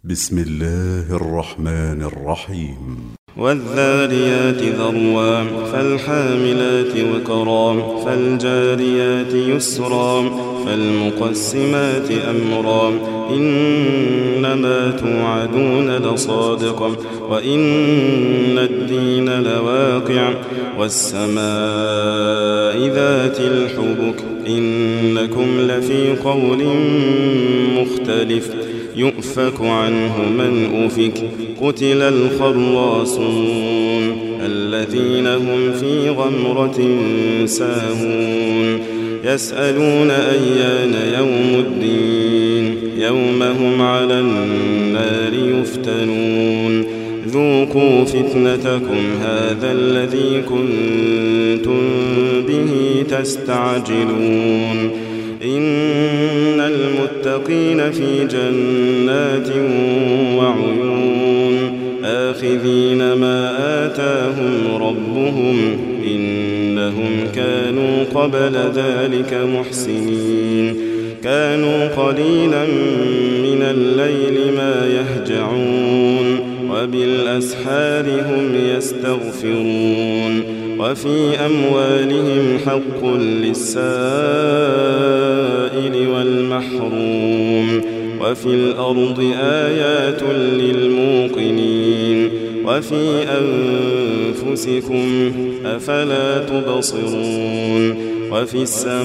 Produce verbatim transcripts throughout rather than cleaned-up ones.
بسم الله الرحمن الرحيم والذاريات ذروا فالحاملات وقرا فالجاريات يسرا فالمقسمات أمرا إنما توعدون لصادق وإن الدين لواقع والسماء ذات الحبك إنكم لفي قول مختلف يؤفك عنه من أفك قتل الخراصون الذين هم في غمرة ساهون يسألون أيان يوم الدين يوم هم على النار يفتنون ذوقوا فتنتكم هذا الذي كنتم به تستعجلون إن المتقين في جنات وعيون آخذين ما آتاهم ربهم إنهم كانوا قبل ذلك محسنين كانوا قليلا من الليل ما يهجعون وبالأسحار هم يستغفرون وفي أموالهم حق للسائل والمحروم وفي الأرض آيات للموقنين وفي أنفسكم أفلا تبصرون وفي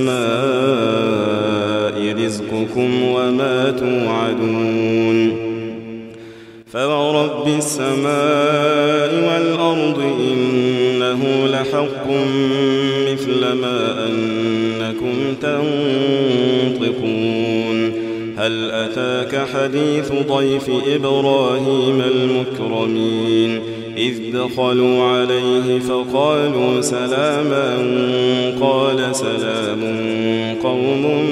السماء رزقكم وما توعدون فورب السماء والأرض إنه لحق مثل ما أنكم تنطقون هل أتاك حديث ضيف إبراهيم المكرمين إذ دخلوا عليه فقالوا سلاما قال سلام قوم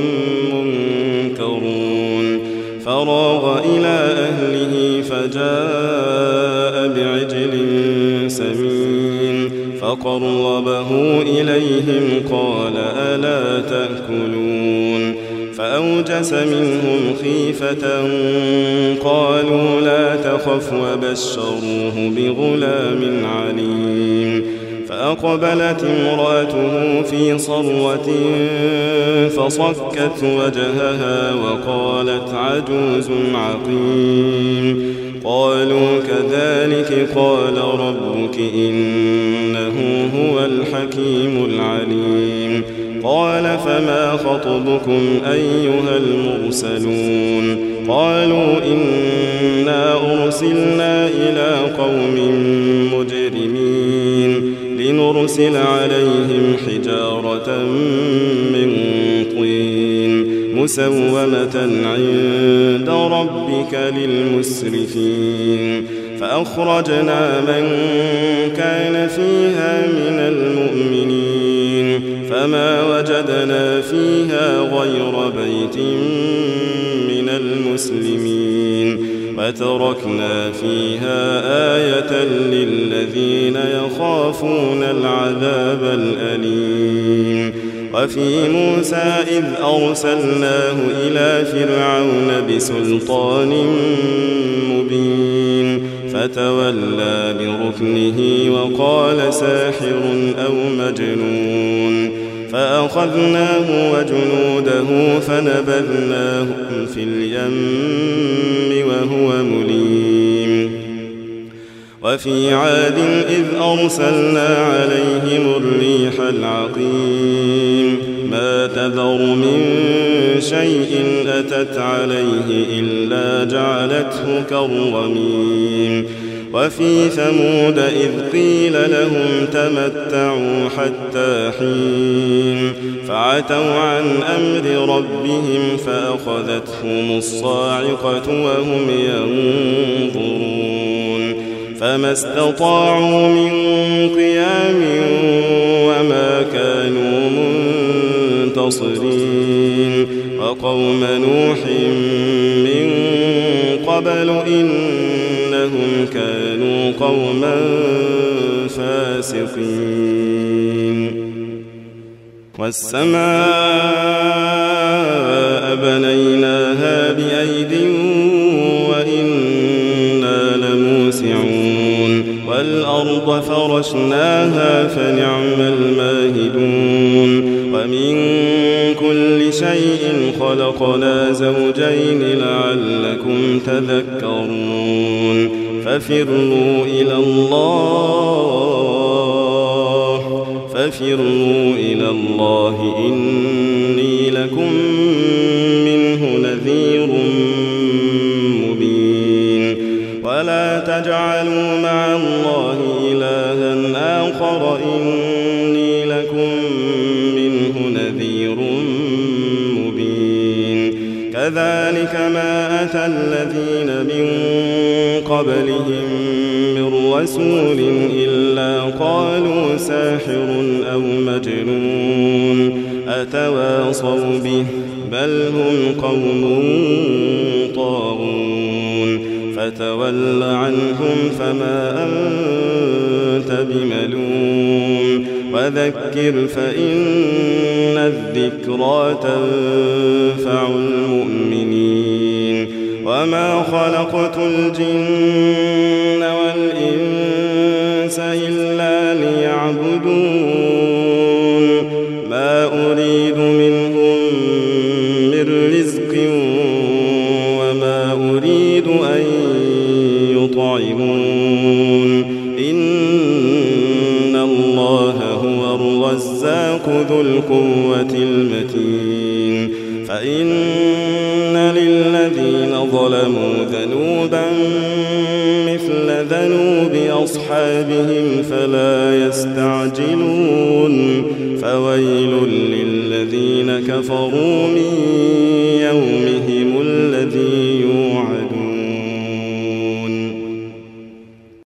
منكرون فراغ إلى أهله فجاء بعجل سمين فقربه إليهم قال ألا تأكلون فأوجس منهم خيفة قالوا لا تخف وبشروه بغلام عليم فأقبلت امرأته في صرة فصكت وجهها وقالت عجوز عقيم قالوا كذلك قال ربك إنه هو الحكيم العليم قال فما خطبكم أيها المرسلون قالوا إنا أرسلنا إلى قوم مجرمين لنرسل عليهم حجارة من طين مسومة عند ربك للمسرفين فأخرجنا من كان فيها من المؤمنين فما وجدنا فيها غير بيت من المسلمين وتركنا فيها آية للذين يخافون العذاب الأليم وفي موسى إذ أرسلناه إلى فرعون بسلطان مبين فتولى بركنه وقال ساحر أو مجنون فأخذناه وجنوده فنبذناهم في اليم وهو مليم وفي عاد إذ أرسلنا عليهم الريح العقيم ما تذر من شيء أتت عليه إلا جعلته كالرميم وفي ثمود إذ قيل لهم تمتعوا حتى حين فعتوا عن أمر ربهم فأخذتهم الصاعقة وهم ينظرون فما استطاعوا من قيام وما كانوا منتصرين وقوم نوح من قبل إنهم كانوا قوما فاسقين والسماء بنيناها بأيد وإنا والأرض فرشناها فنعم الماهدون ومن كل شيء خلقنا زوجين لعلكم تذكرون ففروا إلى الله ففروا إلى الله إني لكم منه نذير مبين ولا تجعلوا مع الله إلها آخر إني لكم منه نذير مبين كذلك ما أتى الذين من قبلهم من رسول إلا قالوا ساحر أو مجنون أتواصوا به بل هم قوم طاغون فتول عنهم فما أنت بملوم وذكر فإن الذكرى تنفع المؤمنين وما خلقت الجن والإنس إلا ليعبدون ما أريد منهم من رزق وما أريد أن يطعمون إن الله هو الرزاق ذو القوة المتين فإن للذين ظلموا ذنوبا مثل ذنوب أصحابهم فلا يستعجلون فويل للذين كفروا من يومهم